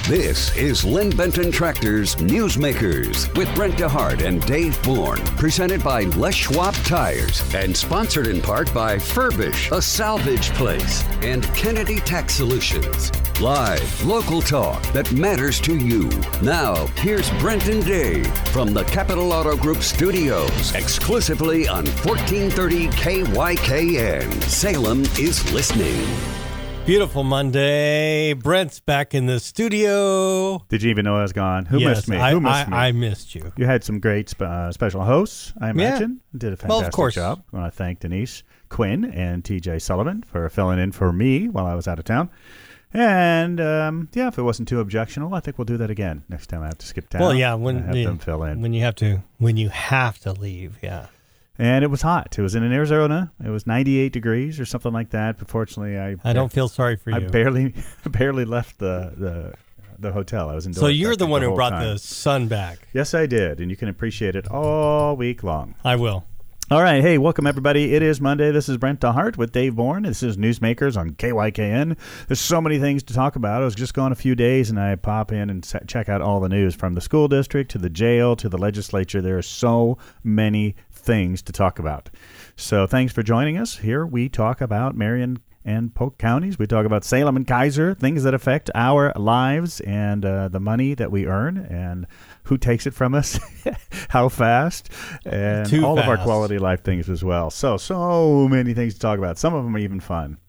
This is Lynn Benton Tractor's Newsmakers with Brent DeHart and Dave Bourne. Presented by Les Schwab Tires and sponsored in part by Furbish, a salvage place, and Kennedy Tax Solutions. Live, local talk that matters to you. Now, here's Brent and Dave from the Capital Auto Group studios, exclusively on 1430 KYKN. Salem is listening. Beautiful Monday. Brent's back in the studio. Did you even know I was gone? Who missed me? Who missed me? I missed you. You had some great special hosts, I imagine. Yeah. Did a fantastic job. I want to thank Denise Quinn and TJ Sullivan for filling in for me while I was out of town. And, if it wasn't too objectionable, I think we'll do that again next time I have to skip town. Well, yeah, have them fill in. When you have to leave, yeah. And it was hot. It was in Arizona. It was 98 degrees or something like that. But fortunately, I don't feel sorry for you. I barely left the hotel. I was indoors. So you're the one who brought time. the sun back. Yes, I did. And you can appreciate it all week long. I will. All right. Hey, welcome, everybody. It is Monday. This is Brent DeHart with Dave Bourne. This is Newsmakers on KYKN. There's so many things to talk about. I was just gone a few days, and I pop in and check out all the news from the school district to the jail to the legislature. There are so many things to talk about. So thanks for joining us. Here we talk about Marion and Polk counties. We talk about Salem and Keizer, things that affect our lives and the money that we earn and who takes it from us, how fast, and all of our quality of life things as well. So many things to talk about. Some of them are even fun.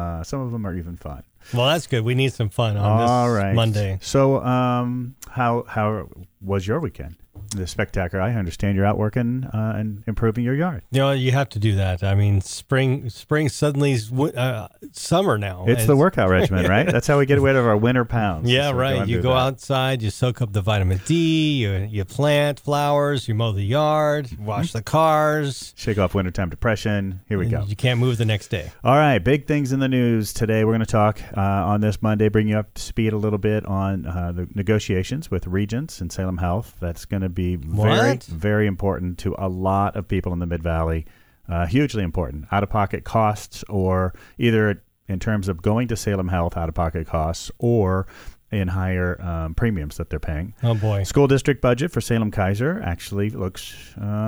Well, that's good. We need some fun on this Monday. So how was your weekend? The spectacular. I understand you're out working and improving your yard. You know, you have to do that. I mean, spring suddenly is summer now. It's the workout regimen, right? That's how we get rid of our winter pounds. Yeah, right. You go outside, you soak up the vitamin D, you plant flowers, you mow the yard, wash the cars. Shake off wintertime depression. Here we go. You can't move the next day. All right, big things in the news today. We're going to talk on this Monday, bring you up to speed a little bit on the negotiations with Regents and Salem Health. That's going to be very, very important to a lot of people in the Mid-Valley. Hugely important. Out-of-pocket costs, or either in terms of going to Salem Health, out-of-pocket costs, or in higher premiums that they're paying. Oh, boy. School district budget for Salem Keizer actually looks,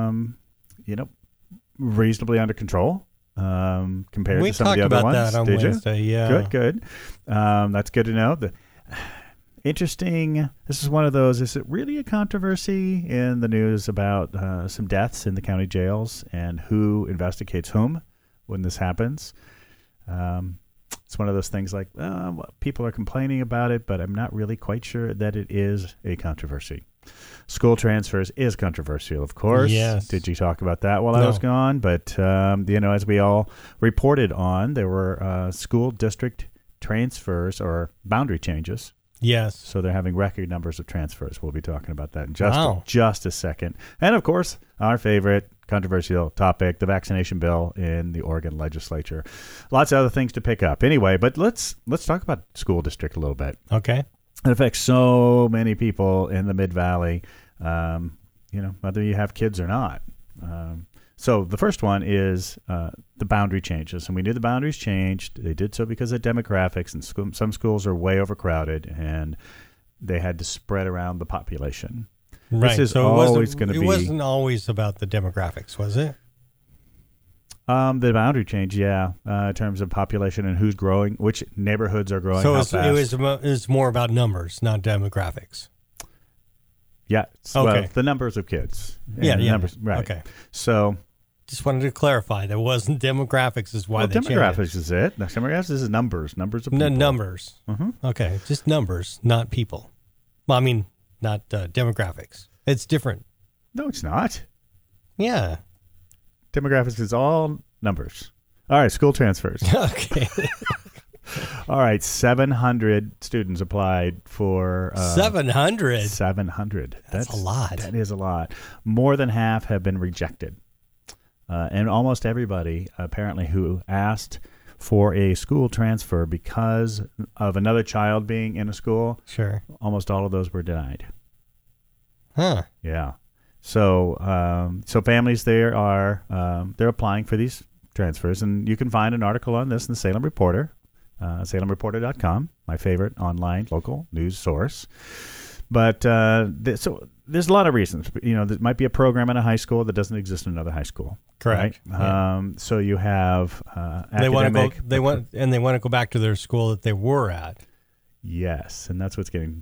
reasonably under control compared to some of the other ones. We talked about that on Wednesday, yeah. Good. That's good to know. Interesting. This is one of those. Is it really a controversy in the news about some deaths in the county jails and who investigates whom when this happens? It's one of those things like people are complaining about it, but I'm not really quite sure that it is a controversy. School transfers is controversial, of course. Yes. Did you talk about that while I was gone? But, as we all reported on, there were school district transfers or boundary changes. Yes. So they're having record numbers of transfers. We'll be talking about that in just a second. And, of course, our favorite controversial topic, the vaccination bill in the Oregon legislature. Lots of other things to pick up. Anyway, but let's talk about school district a little bit. Okay. It affects so many people in the Mid-Valley, whether you have kids or not. So the first one is the boundary changes. And we knew the boundaries changed. They did so because of demographics, and some schools are way overcrowded, and they had to spread around the population. Right. This is always going to be... It wasn't always about the demographics, was it? The boundary change, in terms of population and who's growing, which neighborhoods are growing, how fast. It was more about numbers, not demographics. Yeah. Okay. Well, the numbers of kids. Numbers, right. Okay. So... Just wanted to clarify. That wasn't demographics is why they changed it. Demographics is it. Demographics is numbers of people. Numbers. Mm-hmm. Okay. Just numbers, not people. Well, I mean, not demographics. It's different. No, it's not. Yeah. Demographics is all numbers. All right, school transfers. Okay. All right, 700 students applied for... 700? 700. That's a lot. That is a lot. More than half have been rejected. And almost everybody, apparently, who asked for a school transfer because of another child being in a school, sure, almost all of those were denied. Huh. Yeah. So families there are they're applying for these transfers, and you can find an article on this in the Salem Reporter. SalemReporter.com, my favorite online local news source. But so there's a lot of reasons. There might be a program in a high school that doesn't exist in another high school. Correct. Right? Yeah. So you have they want academic. to go back to their school that they were at. Yes, and that's what's getting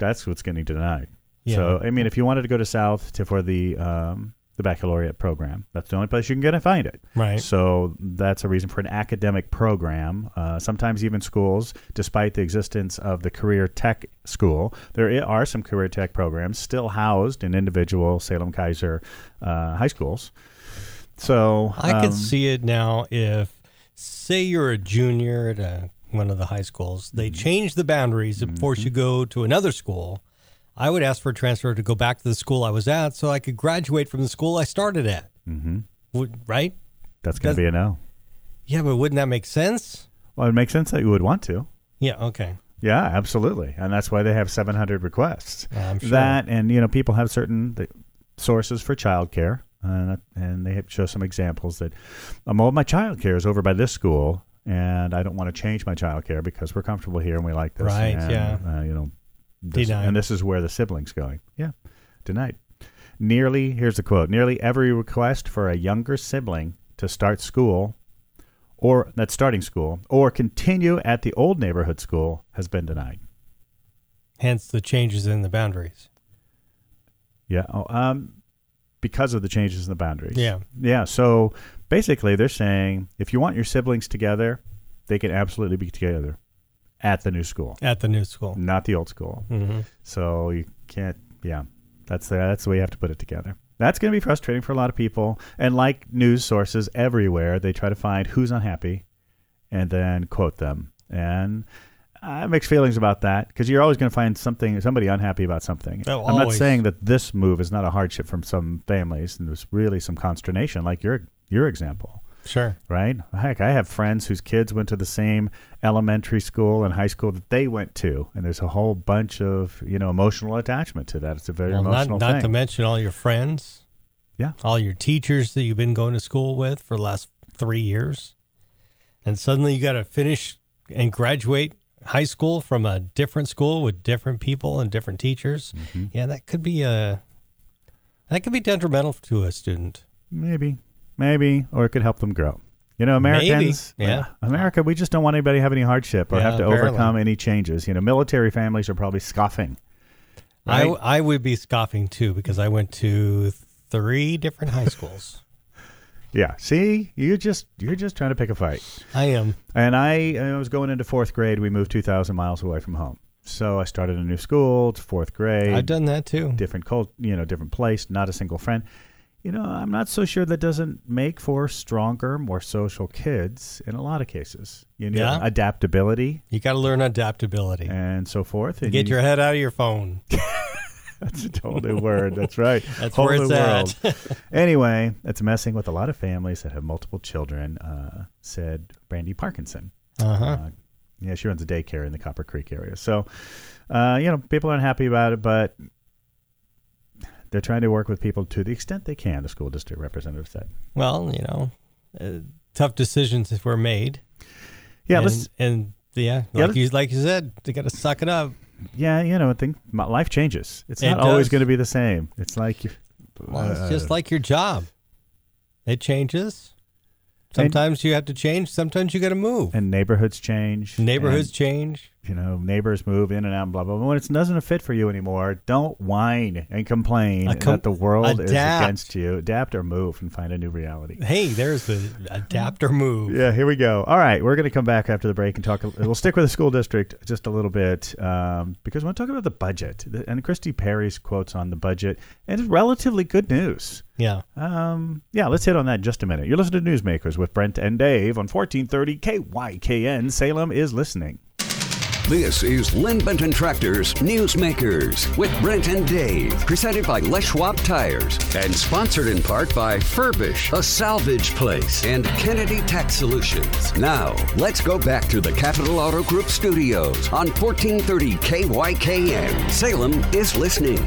denied. Yeah. So I mean, if you wanted to go to South for the baccalaureate program, that's the only place you can go to find it. Right. So that's a reason for an academic program. Sometimes even schools, despite the existence of the career tech school, there are some career tech programs still housed in individual Salem-Keizer high schools. So I could see it now if, say, you're a junior at one of the high schools, they change the boundaries and force you go to another school. I would ask for a transfer to go back to the school I was at so I could graduate from the school I started at. Mm-hmm. Right? That's going to be a no. Yeah, but wouldn't that make sense? Well, it makes sense that you would want to. Yeah, okay. Yeah, absolutely. And that's why they have 700 requests. I'm sure. That, and, people have certain sources for childcare, and they show some examples that, my childcare is over by this school, and I don't want to change my childcare because we're comfortable here and we like this. Right, and, yeah. And this is where the sibling's going. Yeah, denied. Here's the quote, nearly every request for a younger sibling to start school or that's starting school or continue at the old neighborhood school has been denied. Hence the changes in the boundaries. Yeah. Because of the changes in the boundaries. Yeah. Yeah. So basically they're saying if you want your siblings together, they can absolutely be together at the new school. At the new school. Not the old school. Mm-hmm. So you can't, that's the way you have to put it together. That's going to be frustrating for a lot of people. And like news sources everywhere, they try to find who's unhappy and then quote them. And I have mixed feelings about that because you're always going to find somebody unhappy about something. Oh, I'm not always. saying that this move is not a hardship from some families, and there's really some consternation, like your example. Sure. Right? Heck, I have friends whose kids went to the same elementary school and high school that they went to, and there's a whole bunch of emotional attachment to that. It's a very emotional thing. Not to mention all your friends. Yeah. All your teachers that you've been going to school with for the last 3 years. And suddenly you got to finish and graduate high school from a different school with different people and different teachers. Mm-hmm. Yeah, that could be detrimental to a student. Maybe, or it could help them grow. Americans, America, we just don't want anybody to have any hardship or have to overcome any changes. Military families are probably scoffing. Right? I would be scoffing too because I went to 3 different high schools. Yeah. See, you're just trying to pick a fight. I am. And I was going into 4th grade. We moved 2,000 miles away from home. So I started a new school. It's 4th grade. I've done that too. Different different place, not a single friend. I'm not so sure that doesn't make for stronger, more social kids in a lot of cases. Adaptability. You got to learn adaptability. And so forth. And get your head out of your phone. That's a whole new word. That's right. That's whole where it's at. Anyway, it's messing with a lot of families that have multiple children, said Brandy Parkinson. Uh-huh. She runs a daycare in the Copper Creek area. So, people aren't happy about it, but they're trying to work with people to the extent they can, the school district representative said. Well, tough decisions were made. Yeah. Like you said, they got to suck it up. Yeah, I think life changes. It's not always going to be the same. It's like... it's just like your job. It changes. Sometimes you have to change. Sometimes you got to move. And neighborhoods change. Change. Neighbors move in and out, blah, blah, blah. When it doesn't fit for you anymore, don't whine and complain that the world is against you. Adapt or move and find a new reality. Hey, there's the adapt or move. Yeah, here we go. All right, we're going to come back after the break and talk. We'll stick with the school district just a little bit because we want to talk about the budget. And Christy Perry's quotes on the budget. And it's relatively good news. Yeah. Let's hit on that in just a minute. You're listening to Newsmakers with Brent and Dave on 1430 KYKN. Salem is listening. This is Lynn Benton Tractor's Newsmakers with Brent and Dave, presented by Les Schwab Tires and sponsored in part by Furbish, a salvage place, and Kennedy Tax Solutions. Now, let's go back to the Capital Auto Group studios on 1430 KYKN. Salem is listening.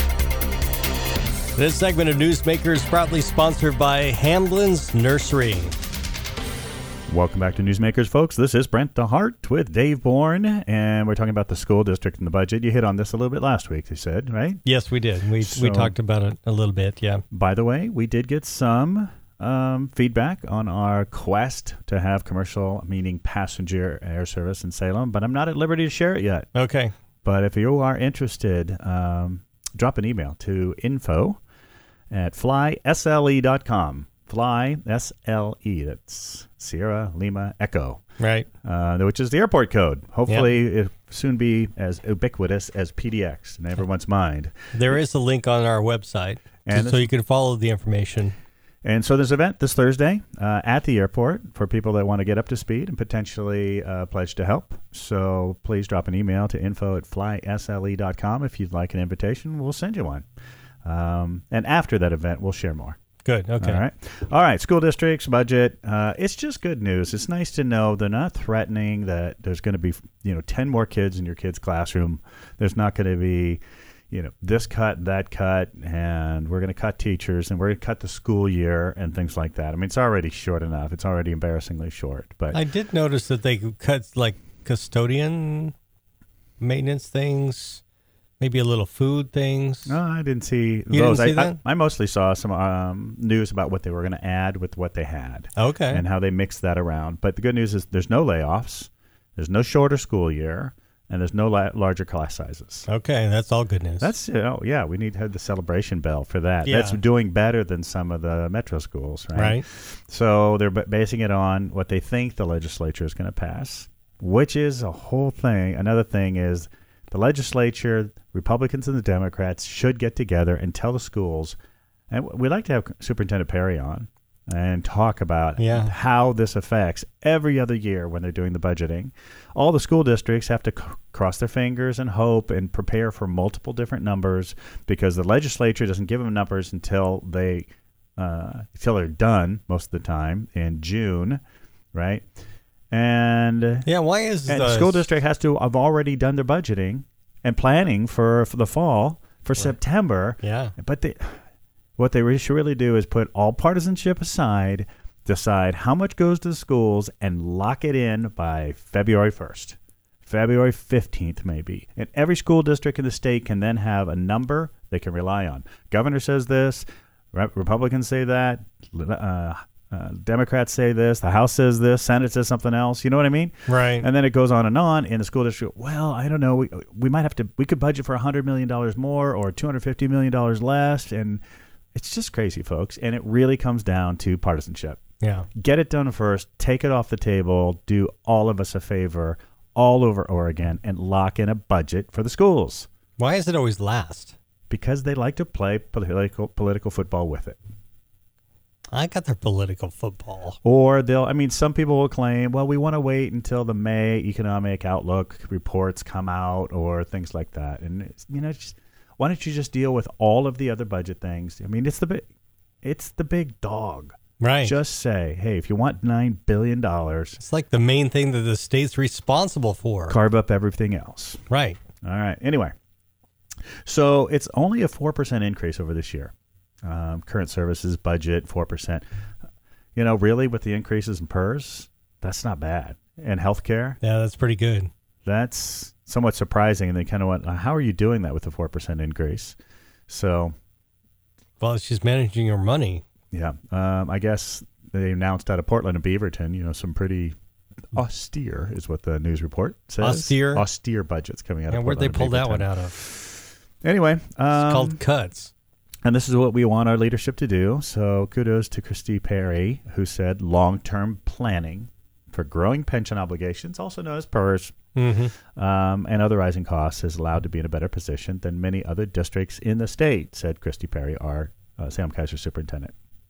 This segment of Newsmakers proudly sponsored by Hamlin's Nursery. Welcome back to Newsmakers, folks. This is Brent DeHart with Dave Bourne, and we're talking about the school district and the budget. You hit on this a little bit last week, you said, right? Yes, we did. We talked about it a little bit, yeah. By the way, we did get some feedback on our quest to have commercial, meaning passenger air service in Salem, but I'm not at liberty to share it yet. Okay. But if you are interested, drop an email to info@flysle.com. Fly, S-L-E, that's Sierra Lima Echo. Right. Which is the airport code. Hopefully it'll soon be as ubiquitous as PDX in everyone's mind. There is a link on our website, and so you can follow the information. And so there's an event this Thursday at the airport for people that want to get up to speed and potentially pledge to help. So please drop an email to info@flysle.com. If you'd like an invitation, we'll send you one. And after that event, we'll share more. Good. Okay. All right. School districts, budget. It's just good news. It's nice to know they're not threatening that there's going to be, 10 more kids in your kid's classroom. There's not going to be, this cut, that cut, and we're going to cut teachers and we're going to cut the school year and things like that. I mean, it's already short enough. It's already embarrassingly short. But I did notice that they cut like custodian maintenance things. Maybe a little food things. No, I didn't see you those. Didn't see that? I mostly saw some news about what they were going to add with what they had. Okay. And how they mixed that around. But the good news is there's no layoffs, there's no shorter school year, and there's no larger class sizes. Okay, that's all good news. That's we need to have the celebration bell for that. Yeah. That's doing better than some of the metro schools, right? Right. So they're basing it on what they think the legislature is going to pass, which is a whole thing. Another thing is the legislature, Republicans and the Democrats should get together and tell the schools, and we'd like to have Superintendent Perry on and talk about how this affects every other year when they're doing the budgeting. All the school districts have to cross their fingers and hope and prepare for multiple different numbers because the legislature doesn't give them numbers until they're done most of the time in June, right? And the school district has to have already done their budgeting and planning for the fall for September. Yeah. But what they should really do is put all partisanship aside, decide how much goes to the schools, and lock it in by February 1st, February 15th maybe. And every school district in the state can then have a number they can rely on. Governor says this, Republicans say that, Democrats say this, the House says this, Senate says something else. You know what I mean? Right. And then it goes on, and the school district, well, I don't know, we might have to, we could budget for $100 million more or $250 million less, and it's just crazy, folks. And it really comes down to partisanship. Yeah. Get it done first, take it off the table, do all of us a favor all over Oregon, and lock in a budget for the schools. Why is it always last? Because they like to play political football with it. I got their political football. Or some people will claim, well, we want to wait until the May economic outlook reports come out or things like that. And, why don't you just deal with all of the other budget things? I mean, it's the big dog. Right. Just say, hey, if you want $9 billion. It's like the main thing that the state's responsible for. Carve up everything else. Right. All right. Anyway, so it's only a 4% increase over this year. Current services budget 4%. Really with the increases in PERS, that's not bad. And healthcare, yeah, that's pretty good. That's somewhat surprising. And they kind of went, how are you doing that with a 4% increase? So, well, it's just managing your money. Yeah, I guess they announced out of Portland and Beaverton, some pretty austere is what the news report says. Austere budgets coming out of Portland. Where'd they pull that one out of? Anyway, it's called cuts. And this is what we want our leadership to do. So kudos to Christy Perry, who said long-term planning for growing pension obligations, also known as PERS, and other rising costs, is allowed to be in a better position than many other districts in the state, said Christy Perry, our Salem Keizer superintendent.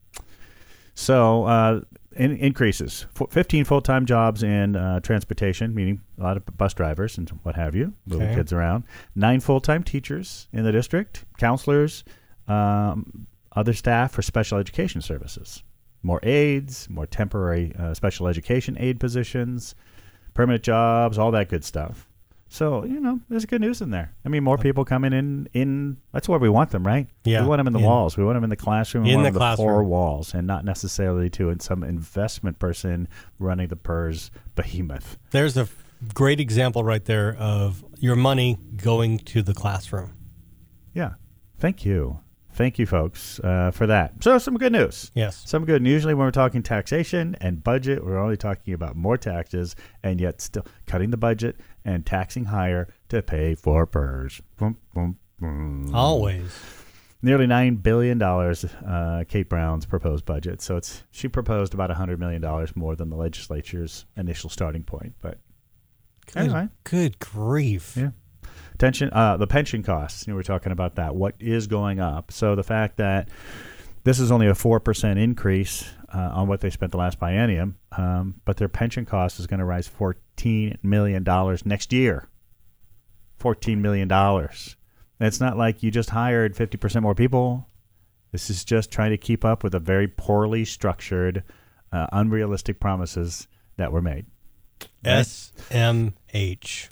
So increases, 15 full-time jobs in transportation, meaning a lot of bus drivers and what have you, moving kids around. 9 full-time teachers in the district, counselors, other staff for special education services. More aides, more temporary special education aid positions, permanent jobs, all that good stuff. So, there's good news in there. I mean, more people coming in. That's where we want them, right? Yeah. We want them in the walls. We want them in the classroom. We In want the them in the four classroom. walls, and not necessarily to some investment person running the PERS behemoth. There's a great example right there of your money going to the classroom. Yeah. Thank you. Thank you, folks, for that. So some good news. Yes. Some good. Usually when we're talking taxation and budget, we're only talking about more taxes and yet still cutting the budget and taxing higher to pay for PERS. Boom, boom, boom. Always. Nearly $9 billion, Kate Brown's proposed budget. So she proposed about $100 million more than the legislature's initial starting point. But anyway. Good grief. Yeah. The pension costs, we're talking about that. What is going up? So the fact that this is only a 4% increase on what they spent the last biennium, but their pension cost is going to rise $14 million next year. $14 million. And it's not like you just hired 50% more people. This is just trying to keep up with a very poorly structured, unrealistic promises that were made. Right? SMH.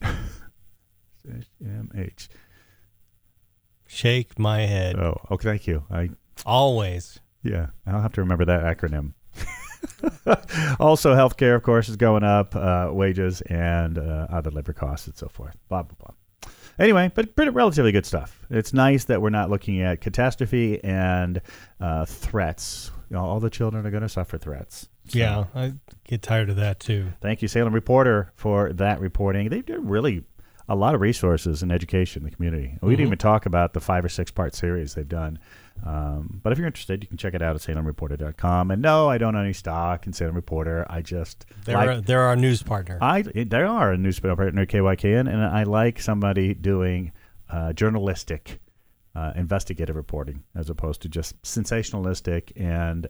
SMH. Shake my head. Oh, okay. Thank you. Always. Yeah, I'll have to remember that acronym. Also, healthcare, of course, is going up, wages and other labor costs and so forth. Blah, blah, blah. Anyway, but pretty relatively good stuff. It's nice that we're not looking at catastrophe and threats. All the children are going to suffer threats. So, yeah, I get tired of that too. Thank you, Salem Reporter, for that reporting. They do really a lot of resources in education in the community. We didn't even talk about the 5 or 6 part series they've done. But if you're interested, you can check it out at salemreporter.com. And no, I don't own any stock in Salem Reporter. I just they're our news partner. They are a news partner, KYKN, and I like somebody doing journalistic, investigative reporting as opposed to just sensationalistic and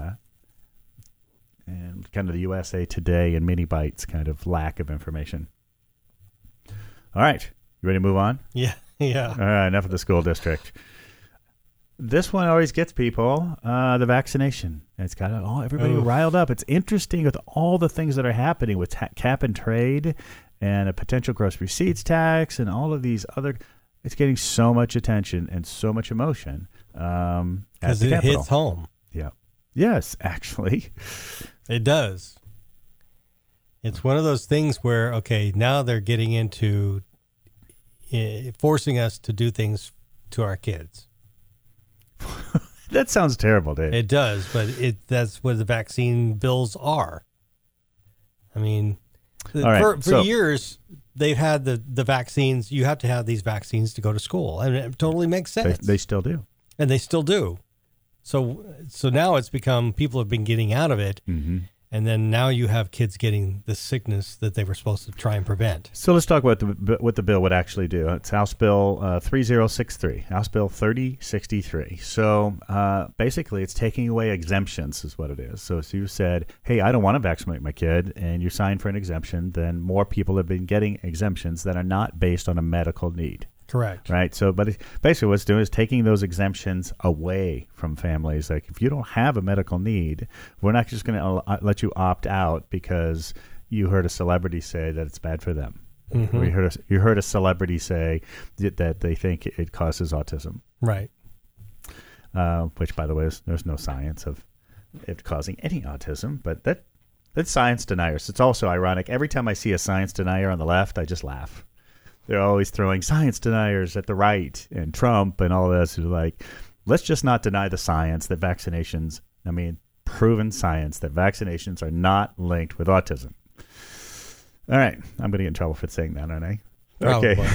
kind of the USA Today and mini bites kind of lack of information. All right. You ready to move on? Yeah. All right. Enough of the school district. This one always gets people, the vaccination. It's got everybody riled up. It's interesting with all the things that are happening with cap and trade and a potential gross receipts tax and all of these other. It's getting so much attention and so much emotion. Because it hits home. Yeah. Yes, actually. It does. It's one of those things where, okay, now they're getting into forcing us to do things to our kids. That sounds terrible, Dave. It does, but that's what the vaccine bills are. I mean, for years, they've had the vaccines. You have to have these vaccines to go to school, and it totally makes sense. They still do. And they still do. So now it's become, people have been getting out of it. Mm-hmm. And then now you have kids getting the sickness that they were supposed to try and prevent. So let's talk about what the bill would actually do. It's House Bill 3063, House Bill 3063. So basically it's taking away exemptions is what it is. So if you said, hey, I don't want to vaccinate my kid, and you signed for an exemption, then more people have been getting exemptions that are not based on a medical need. Correct. Right. So, but basically what's doing is taking those exemptions away from families. Like if you don't have a medical need, we're not just going to let you opt out because you heard a celebrity say that it's bad for them. Mm-hmm. Or you heard a celebrity say that they think it causes autism. Right. Which, by the way, there's no science of it causing any autism, but that's science deniers. It's also ironic. Every time I see a science denier on the left, I just laugh. They're always throwing science deniers at the right and Trump and all this. Who's like, let's just not deny the science that vaccinations, proven science that vaccinations are not linked with autism. All right. I'm going to get in trouble for saying that, aren't I? Okay.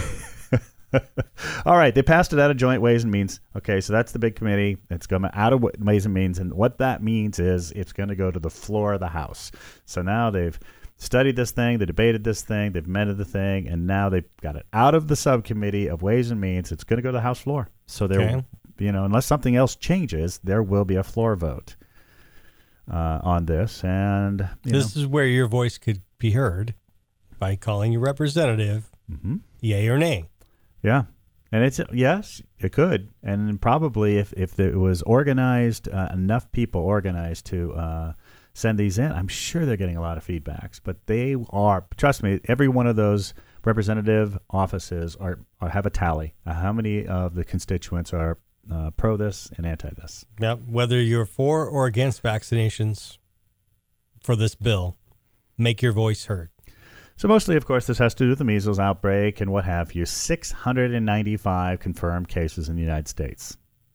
All right. They passed it out of Joint Ways and Means. Okay. So that's the big committee. It's going out of Ways and Means. And what that means is it's going to go to the floor of the House. So now they've studied this thing, they debated this thing, they've amended the thing, and now they've got it out of the subcommittee of Ways and Means. It's going to go to the House floor. So there, unless something else changes, there will be a floor vote on this. And this is where your voice could be heard by calling your representative, yay or nay. Yeah. And it's, yes, it could. And probably if it was organized, enough people organized to send these in, I'm sure they're getting a lot of feedbacks. But they are, trust me, every one of those representative offices have a tally. How many of the constituents are pro this and anti this? Now, whether you're for or against vaccinations for this bill, make your voice heard. So mostly, of course, this has to do with the measles outbreak and what have you. 695 confirmed cases in the United States.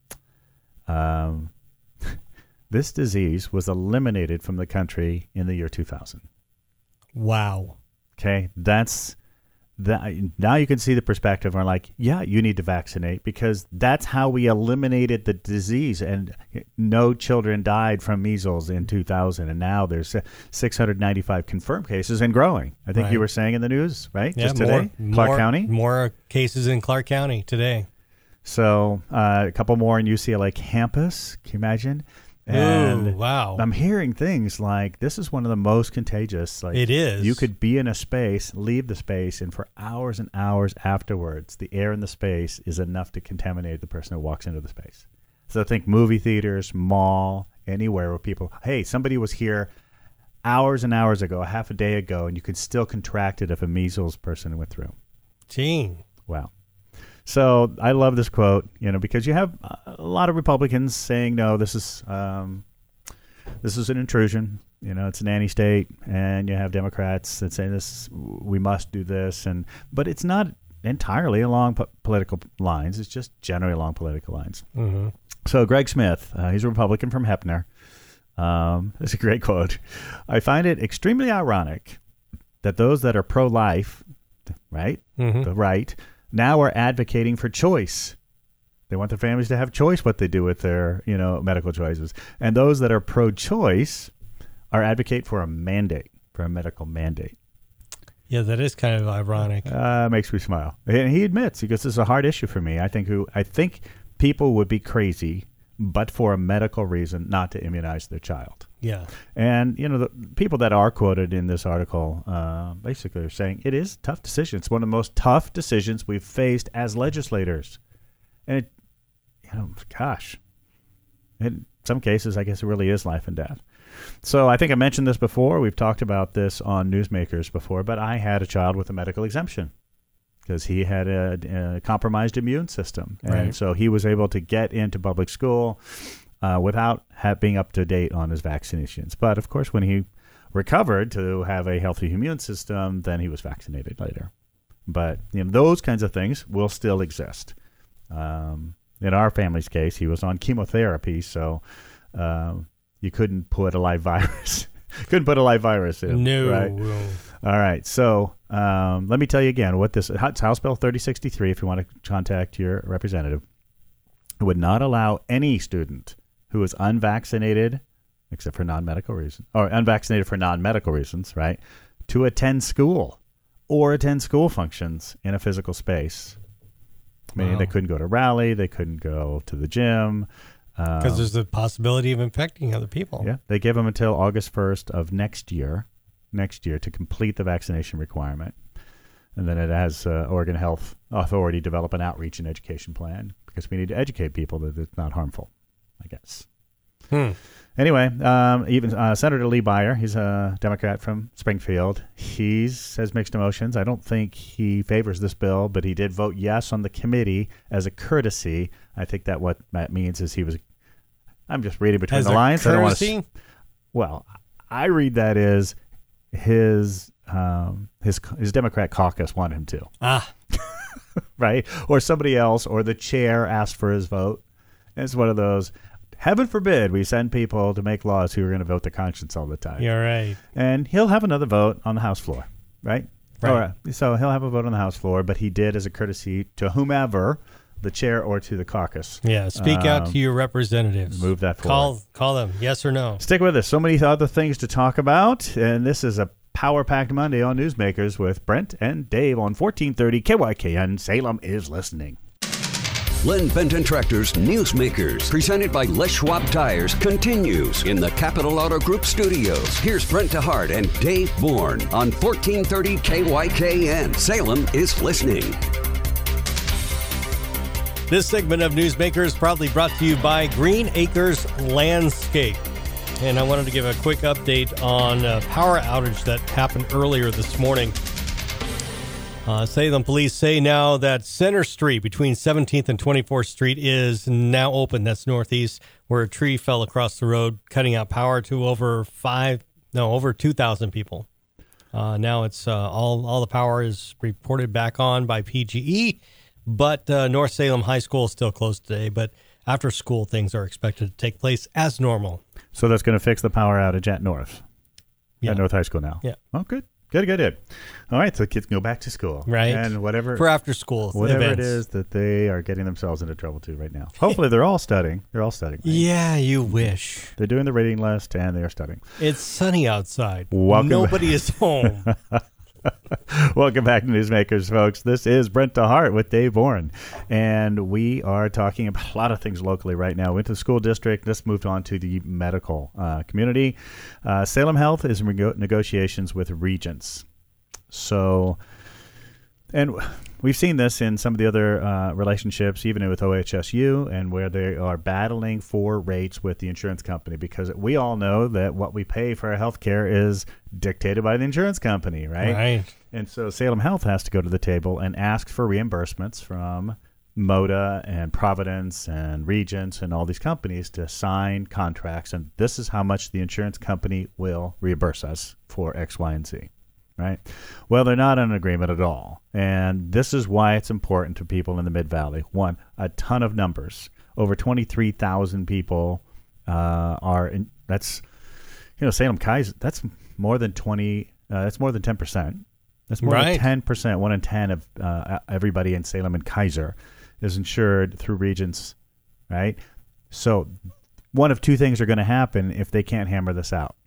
This disease was eliminated from the country in the year 2000. Wow. Okay, that's that. Now you can see the perspective. We're like, yeah, you need to vaccinate because that's how we eliminated the disease, and no children died from measles in 2000. And now there's 695 confirmed cases and growing. I think you were saying in the news, right? Yeah, just today, Clark County. More cases in Clark County today. So a couple more in UCLA campus. Can you imagine? And ooh, wow. I'm hearing things like this is one of the most contagious. Like, it is. You could be in a space, leave the space, and for hours and hours afterwards, the air in the space is enough to contaminate the person who walks into the space. So think movie theaters, mall, anywhere where people, hey, somebody was here hours and hours ago, a half a day ago, and you could still contract it if a measles person went through. Gee. Wow. So I love this quote, because you have a lot of Republicans saying, no, this is an intrusion. It's an anti-state, and you have Democrats that say this, we must do this, but it's not entirely along political lines. It's just generally along political lines. Mm-hmm. So Greg Smith, he's a Republican from Heppner. It's a great quote. I find it extremely ironic that those that are pro-life, right, the right, now are advocating for choice. They want their families to have choice what they do with their, medical choices. And those that are pro-choice are advocate for a mandate, for a medical mandate. Yeah, that is kind of ironic. Makes me smile. And he admits, he goes, this is a hard issue for me. I think people would be crazy, but for a medical reason, not to immunize their child. Yeah. And, the people that are quoted in this article basically are saying it is a tough decision. It's one of the most tough decisions we've faced as legislators. And, in some cases, I guess it really is life and death. So I think I mentioned this before. We've talked about this on Newsmakers before, but I had a child with a medical exemption because he had a compromised immune system. Right. And so he was able to get into public school without being up to date on his vaccinations. But, of course, when he recovered to have a healthy immune system, then he was vaccinated later. But those kinds of things will still exist. In our family's case, he was on chemotherapy, so you couldn't put a live virus. In. No. Right? All right. So let me tell you again what this it's House Bill 3063. If you want to contact your representative, it would not allow any student who is unvaccinated, except for non-medical reasons, or unvaccinated for non-medical reasons, right, to attend school or attend school functions in a physical space. Meaning they couldn't go to rally, they couldn't go to the gym. Because there's the possibility of infecting other people. Yeah, they give them until August 1st of next year to complete the vaccination requirement. And then it has Oregon Health Authority develop an outreach and education plan because we need to educate people that it's not harmful, I guess. Anyway, even Senator Lee Byer, he's a Democrat from Springfield. He says mixed emotions. I don't think he favors this bill, but he did vote yes on the committee as a courtesy. I think that what that means is he was. I'm just reading between the lines. Courtesy? I don't want to. Well, I read that as his Democrat caucus wanted him to. Right, or somebody else, or the chair asked for his vote. It's one of those. Heaven forbid we send people to make laws who are going to vote their conscience all the time. You're right. And he'll have another vote on the House floor, right? Right. So he'll have a vote on the House floor, but he did as a courtesy to whomever, the chair or to the caucus. Yeah, speak out to your representatives. Move that forward. Call them, yes or no. Stick with us. So many other things to talk about, and this is a power-packed Monday on Newsmakers with Brent and Dave on 1430 KYKN. Salem is listening. Len Benton Tractor's Newsmakers, presented by Les Schwab Tires, continues in the Capital Auto Group studios. Here's Brent DeHart and Dave Bourne on 1430 KYKN. Salem is listening. This segment of Newsmakers proudly brought to you by Green Acres Landscape. And I wanted to give a quick update on a power outage that happened earlier this morning. Salem police say now that Center Street between 17th and 24th Street is now open. That's northeast, where a tree fell across the road, cutting out power to over 2,000 people. Now it's all the power is reported back on by PGE, but North Salem High School is still closed today. But after school, things are expected to take place as normal. So that's going to fix the power outage at North. Yeah. At North High School now. Yeah. Oh, good. Good. All right, so kids can go back to school. Right. And whatever for after school whatever events. it is that they are getting themselves into trouble to right now. Hopefully they're all studying. They're all studying. Right? Yeah, you wish. They're doing the reading list and they are studying. It's sunny outside. Welcome Nobody is home. Welcome back to Newsmakers, folks. This is Brent DeHart with Dave Bourne, and we are talking about a lot of things locally right now. Went to the school district, just moved on to the medical community. Salem Health is in negotiations with Regents. So, and we've seen this in some of the other relationships, even with OHSU, and where they are battling for rates with the insurance company, because we all know that what we pay for our health care is dictated by the insurance company, right? Right. And so Salem Health has to go to the table and ask for reimbursements from MODA and Providence and Regents and all these companies to sign contracts. And this is how much the insurance company will reimburse us for X, Y, and Z. Right? Well, they're not in agreement at all. And this is why it's important to people in the Mid-Valley. One, a ton of numbers. Over 23,000 people are in. That's, Salem Kaiser, that's more than 20, that's more than 10%. That's more right. than 10%. 1 in 10 of everybody in Salem and Kaiser is insured through Regents, right? So one of two things are going to happen if they can't hammer this out.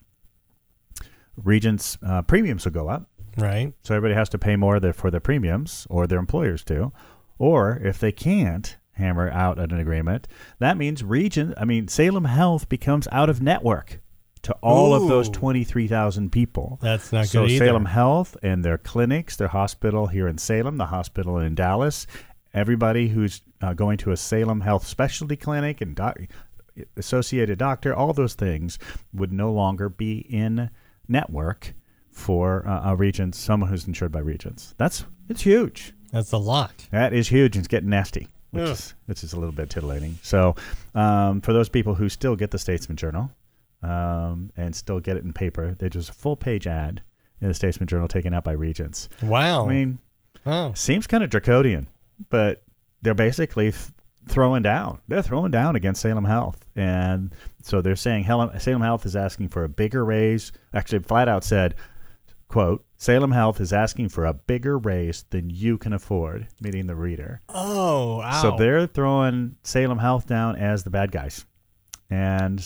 Regents' premiums will go up. Right. So everybody has to pay more for their premiums, or their employers do. Or if they can't hammer out an agreement, that means Salem Health becomes out of network to all of those 23,000 people. That's not so good either. Salem Health and their clinics, their hospital here in Salem, the hospital in Dallas, everybody who's going to a Salem Health specialty clinic and associated doctor, all those things would no longer be in network for a Regents, someone who's insured by Regents. It's huge. That's a lot. That is huge, and it's getting nasty, which is a little bit titillating. So for those people who still get the Statesman Journal and still get it in paper, there's just a full-page ad in the Statesman Journal taken out by Regents. Wow. I mean, seems kind of draconian, but they're basically throwing down. They're throwing down against Salem Health. And so they're saying Salem Health is asking for a bigger raise. Actually, flat out said, quote, Salem Health is asking for a bigger raise than you can afford, meaning the reader. Oh, wow. So they're throwing Salem Health down as the bad guys. And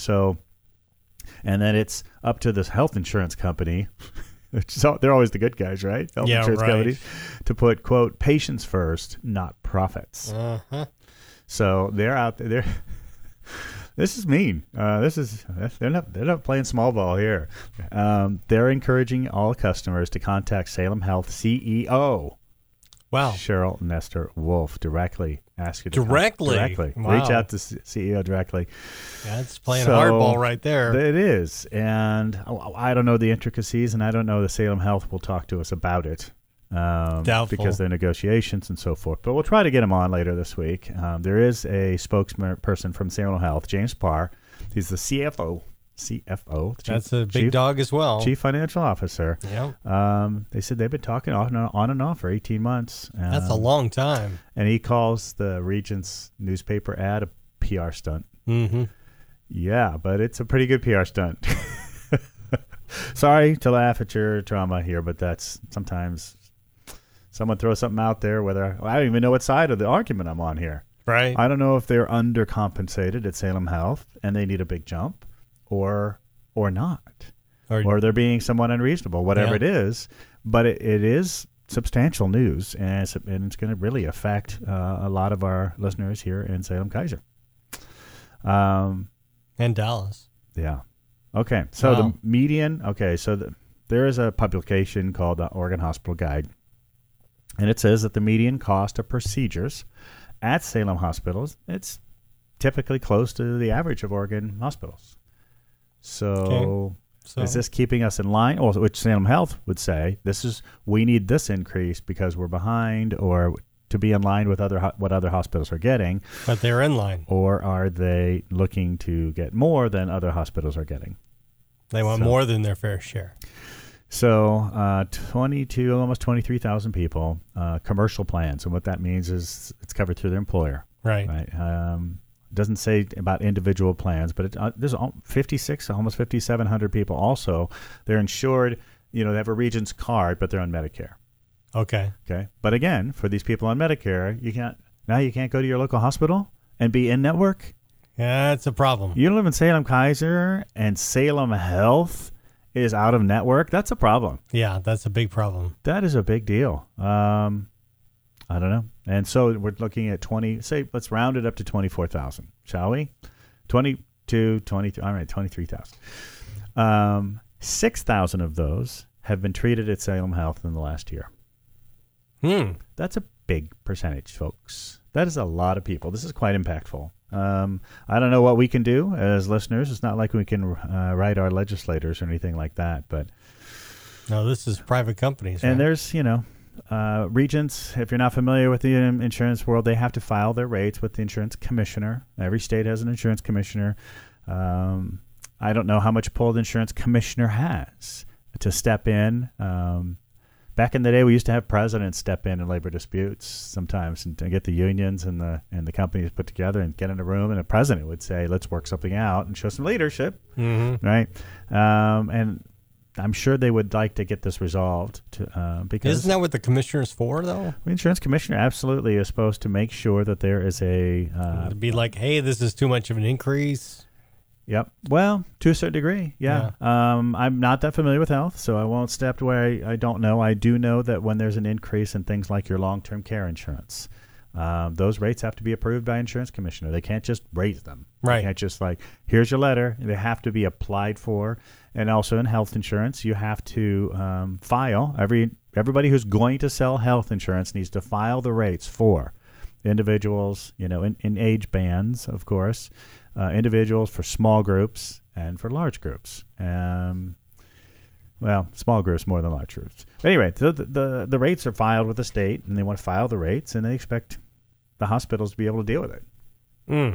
then it's up to this health insurance company. So they're always the good guys, right? Health insurance companies, to put, quote, patients first, not profits. Uh-huh. So they're out there. This is mean. They're not playing small ball here. They're encouraging all customers to contact Salem Health CEO. Wow. Cheryl Nestor Wolf directly. Ask you to directly. Wow. Reach out to CEO directly. That's playing hardball right there. It is, and I don't know the intricacies, and I don't know the Salem Health will talk to us about it. Doubtful. Because they're negotiations and so forth. But we'll try to get him on later this week. There is a spokesperson from Salem Health, James Parr. He's the CFO. That's a big dog as well. Chief Financial Officer. Yeah. They said they've been talking on and off for 18 months. That's a long time. And he calls the Regents newspaper ad a PR stunt. Mm-hmm. Yeah, but it's a pretty good PR stunt. Sorry to laugh at your trauma here, but that's sometimes someone throws something out there, I don't even know what side of the argument I'm on here. Right. I don't know if they're undercompensated at Salem Health and they need a big jump or not. Or they're being somewhat unreasonable, whatever it is. But it is substantial news, and it's going to really affect a lot of our listeners here in Salem Kaiser. And Dallas. Yeah. Okay. So the median, there is a publication called the Oregon Hospital Guide. And it says that the median cost of procedures at Salem hospitals, it's typically close to the average of Oregon hospitals. So So, is this keeping us in line? Or which Salem Health would say, we need this increase because we're behind, or to be in line with what other hospitals are getting. But they're in line. Or are they looking to get more than other hospitals are getting? They want more than their fair share. So almost 23,000 people, commercial plans. And what that means is it's covered through their employer. Right. It doesn't say about individual plans, but there's almost 5,700 people also. They're insured, they have a Regents card, but they're on Medicare. Okay. But again, for these people on Medicare, you can't go to your local hospital and be in network. Yeah, that's a problem. You live in Salem Kaiser and Salem Health is out of network. That's a problem. Yeah, that's a big problem. That is a big deal. I don't know. And so we're looking at let's round it up to 24,000, shall we? 22, 23, all right, 23,000. 6,000 of those have been treated at Salem Health in the last year. That's a big percentage, folks. That is a lot of people. This is quite impactful. I don't know what we can do as listeners. It's not like we can write our legislators or anything like that. But no, this is private companies. And right? there's, Regents, if you're not familiar with the insurance world, they have to file their rates with the insurance commissioner. Every state has an insurance commissioner. I don't know how much pull the insurance commissioner has to step in. Back in the day, we used to have presidents step in labor disputes sometimes and get the unions and the companies put together and get in a room, and a president would say, let's work something out and show some leadership, right? And I'm sure they would like to get this resolved because... Isn't that what the commissioner's for, though? The insurance commissioner absolutely is supposed to make sure that there is to be like, hey, this is too much of an increase. Yep. Well, to a certain degree, yeah. I'm not that familiar with health, so I won't step to where I don't know. I do know that when there's an increase in things like your long-term care insurance, those rates have to be approved by insurance commissioner. They can't just raise them. Right. They can't just here's your letter. They have to be applied for. And also in health insurance, you have to file. Everybody who's going to sell health insurance needs to file the rates for individuals, in age bands, of course, individuals, for small groups, and for large groups. Well, small groups more than large groups. But anyway, the rates are filed with the state, and they want to file the rates, and they expect the hospitals to be able to deal with it.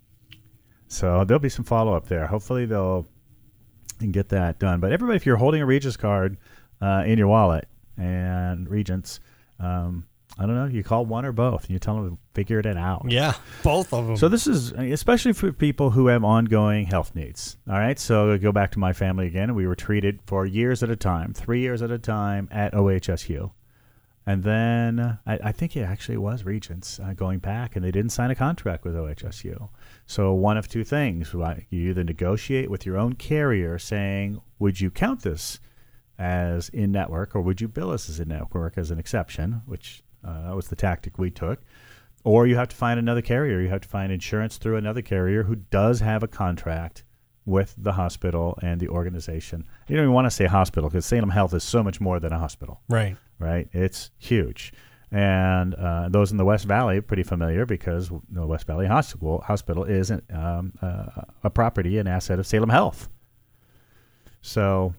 So there'll be some follow-up there. Hopefully they'll get that done. But everybody, if you're holding a Regents card in your wallet and Regents, I don't know, you call one or both, and you tell them to figure it out. Yeah, both of them. So this is especially for people who have ongoing health needs. All right, so I go back to my family again. We were treated for years at a time, 3 years at a time at OHSU. And then I think it actually was Regents going back, and they didn't sign a contract with OHSU. So one of two things. You either negotiate with your own carrier saying, would you count this as in-network, or would you bill us as in-network as an exception, which was the tactic we took. Or you have to find another carrier. You have to find insurance through another carrier who does have a contract with the hospital and the organization. You don't even want to say hospital because Salem Health is so much more than a hospital. Right. It's huge. And those in the West Valley are pretty familiar because the West Valley Hospital is a property, an asset of Salem Health. So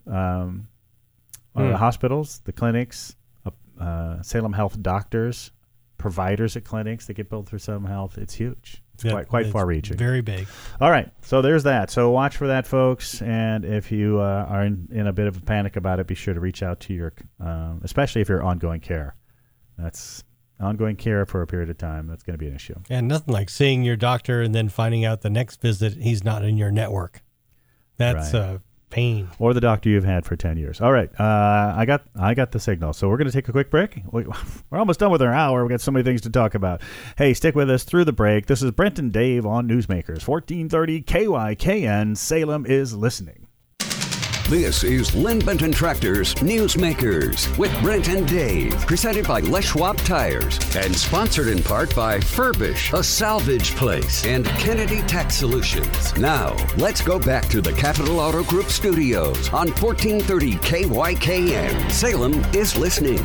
the hospitals, the clinics, Salem Health doctors, providers at clinics that get billed through Salem Health, it's huge. It's quite far-reaching. Very big. All right, so there's that. So watch for that, folks. And if you are in a bit of a panic about it, be sure to reach out to your, especially if you're ongoing care. That's ongoing care for a period of time. That's going to be an issue. And nothing like seeing your doctor and then finding out the next visit he's not in your network. That's pain. Or the doctor you've had for 10 years. All right, I got the signal. So we're going to take a quick break. We're almost done with our hour. We've got so many things to talk about. Hey, stick with us through the break. This is Brent and Dave on Newsmakers, 1430 KYKN. Salem is listening. This is Lynn Benton Tractor's Newsmakers with Brent and Dave, presented by Les Schwab Tires and sponsored in part by Furbish, a salvage place, and Kennedy Tax Solutions. Now, let's go back to the Capital Auto Group studios on 1430 KYKN. Salem is listening.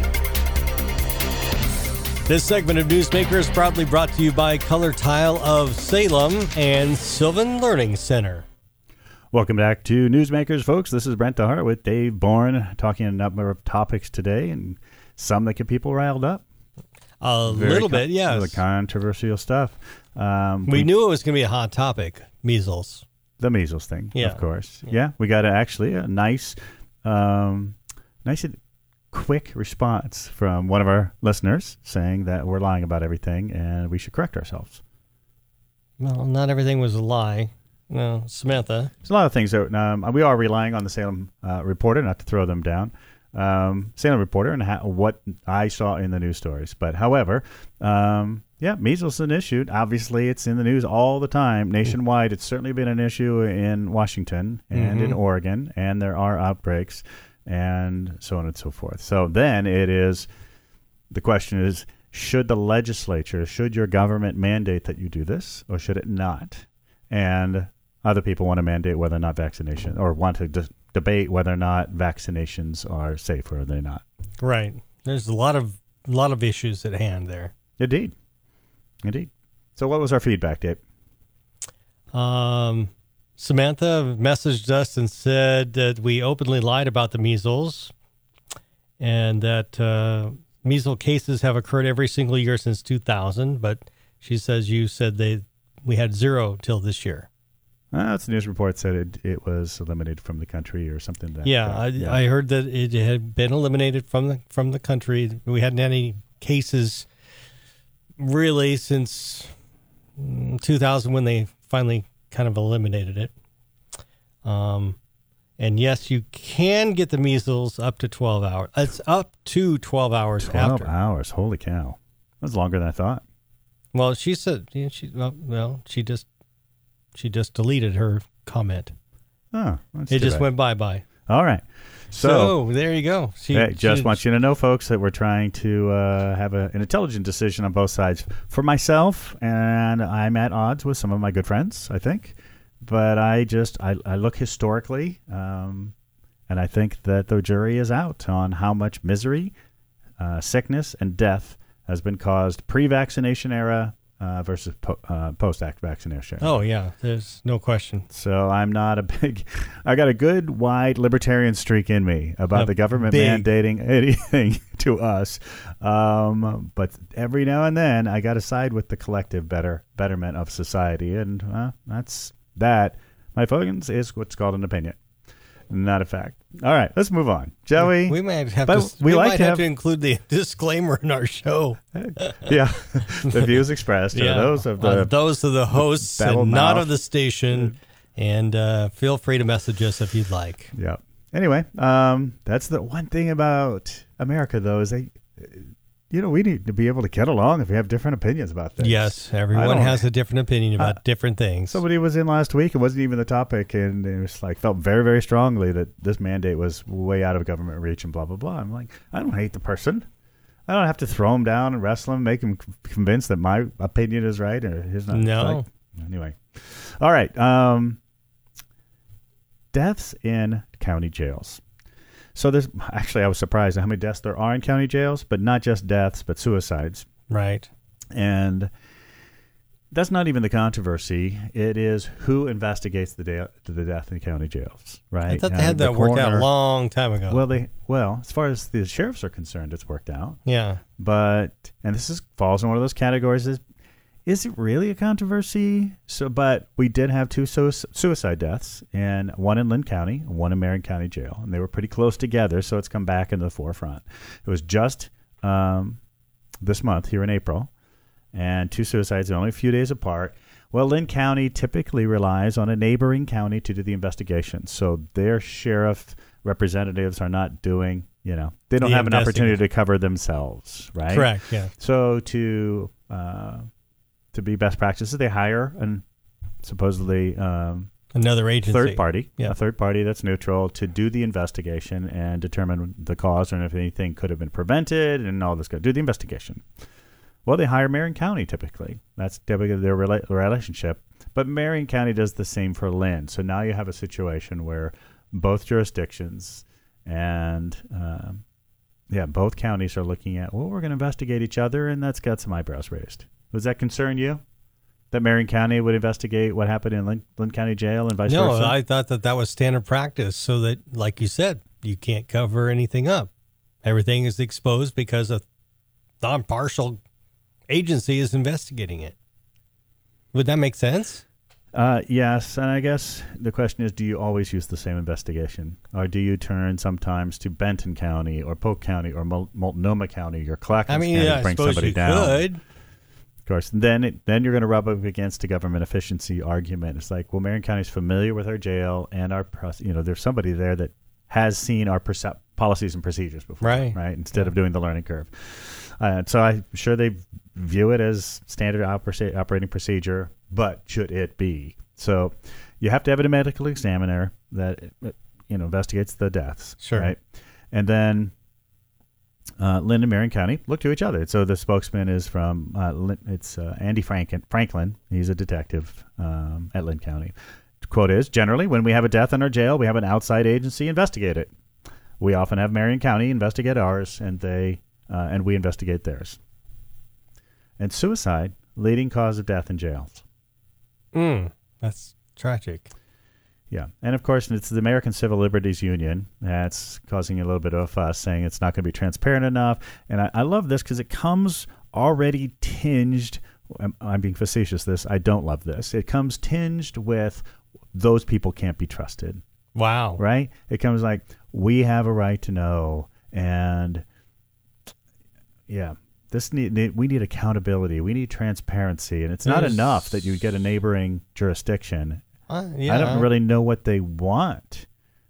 This segment of Newsmakers proudly brought to you by Color Tile of Salem and Sylvan Learning Center. Welcome back to Newsmakers, folks. This is Brent DeHart with Dave Bourne, talking a number of topics today, and some that get people riled up. A little bit, yes. The controversial stuff. We knew it was going to be a hot topic, measles. The measles thing, Yeah. of course. Yeah, we got a nice and quick response from one of our listeners saying that we're lying about everything and we should correct ourselves. Well, not everything was a lie. No, Samantha. There's a lot of things that we are relying on the Salem Reporter, not to throw them down. Salem Reporter and what I saw in the news stories. But however, measles is an issue. Obviously, it's in the news all the time. Nationwide, it's certainly been an issue in Washington and in Oregon, and there are outbreaks and so on and so forth. So then the question is, should the legislature, should your government mandate that you do this, or should it not? And other people want to mandate whether or not vaccination, or want to debate whether or not vaccinations are safe or are they not. Right. There's a lot of issues at hand there. Indeed. So what was our feedback, Dave? Samantha messaged us and said that we openly lied about the measles and that measles cases have occurred every single year since 2000, but she says you said we had 0 till this year. That's the news report said it was eliminated from the country or something. I heard that it had been eliminated from the country. We hadn't had any cases really since 2000 when they finally kind of eliminated it. And yes, you can get the measles up to 12 hours. It's up to 12 hours 12 after. 12 hours. Holy cow. That's longer than I thought. Well, she said she just deleted her comment. Oh, it just went bye-bye. All right. So there you go. Want you to know, folks, that we're trying to have an intelligent decision on both sides. For myself, and I'm at odds with some of my good friends, I think. But I look historically, and I think that the jury is out on how much misery, sickness, and death has been caused pre-vaccination era versus post-act vaccination. Oh, yeah. There's no question. So I'm not I got a good, wide libertarian streak in me about the government mandating anything to us. But every now and then, I got to side with the collective betterment of society. And that, my friends, is what's called an opinion, not a fact. All right, let's move on, shall we? We might have to include the disclaimer in our show. Yeah, the views expressed are those of the hosts and not of the station. And feel free to message us if you'd like. Yeah. Anyway, that's the one thing about America, though, is we need to be able to get along if we have different opinions about things. Yes, everyone has a different opinion about different things. Somebody was in last week. It wasn't even the topic, and it was felt very, very strongly that this mandate was way out of government reach and blah, blah, blah. I'm like, I don't hate the person. I don't have to throw him down and wrestle him, make him convinced that my opinion is right or his not. No. Anyway. All right. Deaths in county jails. So I was surprised at how many deaths there are in county jails, but not just deaths, but suicides. Right. And that's not even the controversy. It is who investigates the death in county jails, right? I thought they had that worked out a long time ago. Well, as far as the sheriffs are concerned, it's worked out. Yeah. But, and falls in one of those categories, is it really a controversy? But we did have 2 suicide deaths, and one in Lynn County, one in Marion County Jail, and they were pretty close together, so it's come back into the forefront. It was just this month here in April, and 2 suicides only a few days apart. Well, Lynn County typically relies on a neighboring county to do the investigation, so their sheriff representatives are not doing, they don't have an opportunity to cover themselves, right? Correct, yeah. So to be best practices, they hire supposedly another agency, a third party that's neutral to do the investigation and determine the cause and if anything could have been prevented and all this. Do the investigation. Well, they hire Marion County typically. That's typically their relationship. But Marion County does the same for Lynn. So now you have a situation where both jurisdictions and both counties are looking at, we're going to investigate each other, and that's got some eyebrows raised. Does that concern you? that Marion County would investigate what happened in Lynn County Jail and vice versa? No, I thought that was standard practice so that, like you said, you can't cover anything up. Everything is exposed because a non-partial agency is investigating it. Would that make sense? Yes, and I guess the question is, do you always use the same investigation? Or do you turn sometimes to Benton County or Polk County or Multnomah County or Clackamas County to bring somebody down? Could. Of course, then you're going to rub up against a government efficiency argument. It's like, well, Marion County's familiar with our jail and our, there's somebody there that has seen our policies and procedures before, right? Instead of doing the learning curve. So I'm sure they view it as standard operating procedure, but should it be? So you have to have a medical examiner that investigates the deaths, right? And then Lynn and Marion County look to each other. So the spokesman is from Andy Franklin. He's a detective at Lynn County. The quote is, generally, when we have a death in our jail, we have an outside agency investigate it. We often have Marion County investigate ours, and we investigate theirs. And suicide, leading cause of death in jails. That's tragic. Yeah. And, of course, it's the American Civil Liberties Union that's causing a little bit of a fuss, saying it's not going to be transparent enough. And I love this because it comes already tinged. I'm being facetious. I don't love this. It comes tinged with those people can't be trusted. Wow. Right? It comes like, we have a right to know. And, yeah. We need accountability. We need transparency. And it's not enough that you get a neighboring jurisdiction. I don't really know what they want.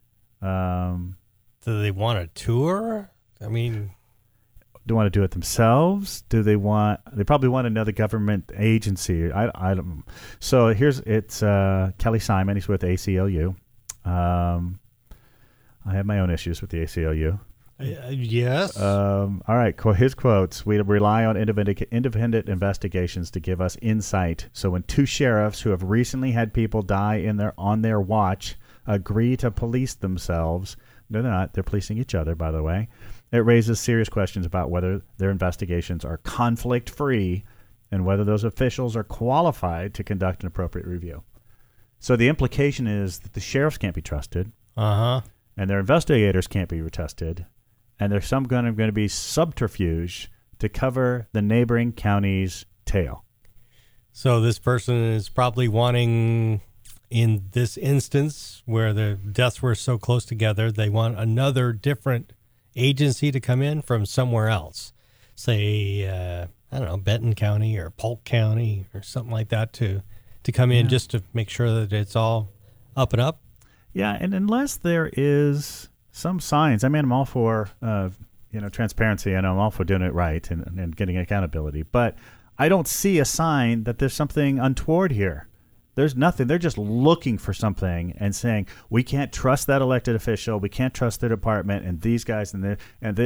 Do they want a tour? I mean, do they want to do it themselves? They probably want another government agency. I don't. So it's Kelly Simon. He's with ACLU. I have my own issues with the ACLU. Yes. All right. His quotes: "We rely on independent investigations to give us insight. So when two sheriffs who have recently had people die on their watch agree to police themselves, no, they're not. They're policing each other, by the way. It raises serious questions about whether their investigations are conflict-free and whether those officials are qualified to conduct an appropriate review." So the implication is that the sheriffs can't be trusted, and their investigators can't be trusted. And there's going to be subterfuge to cover the neighboring county's tail. So this person is probably wanting, in this instance where the deaths were so close together, they want another different agency to come in from somewhere else. Say, I don't know, Benton County or Polk County or something like that to come in just to make sure that it's all up and up. Yeah, and unless there is some signs. I mean, I'm all for transparency, and I'm all for doing it right and getting accountability. But I don't see a sign that there's something untoward here. There's nothing. They're just looking for something and saying we can't trust that elected official. We can't trust their department and these guys and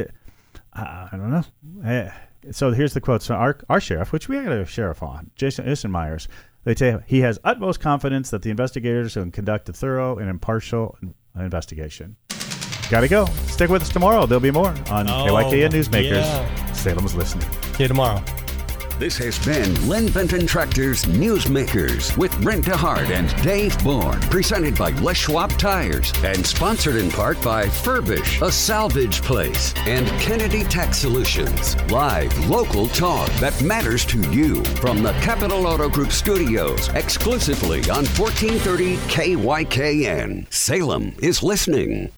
I don't know. So here's the quote. So our sheriff, which we got a sheriff on, Jason Myers. They say he has utmost confidence that the investigators can conduct a thorough and impartial investigation. Gotta go. Stick with us tomorrow. There'll be more on KYKN Newsmakers. Yeah. Salem's listening. See you tomorrow. This has been Lynn Benton Tractor's Newsmakers with Brent DeHart and Dave Bourne, presented by Les Schwab Tires and sponsored in part by Furbish, a salvage place, and Kennedy Tax Solutions. Live local talk that matters to you from the Capital Auto Group studios, exclusively on 1430 KYKN. Salem is listening.